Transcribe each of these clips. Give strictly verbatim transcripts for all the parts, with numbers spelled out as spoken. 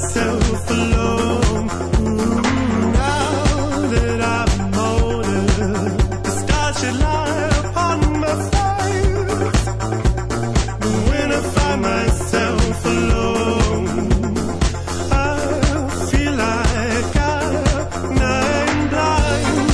myself alone. Mm, now that I'm older, the stars should lie upon my face. But when I find myself alone, I feel like I'm blind.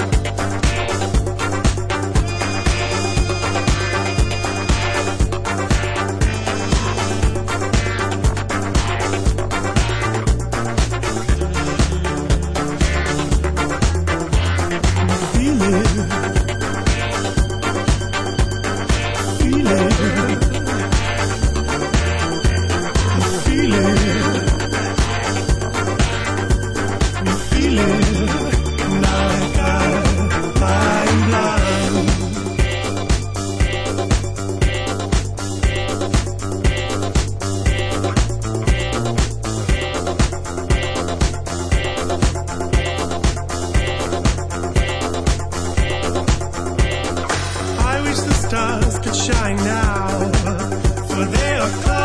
Feel it, feel it, feel it, feel it, like I'm blind. I wish the stars could shine now, for they are clouds.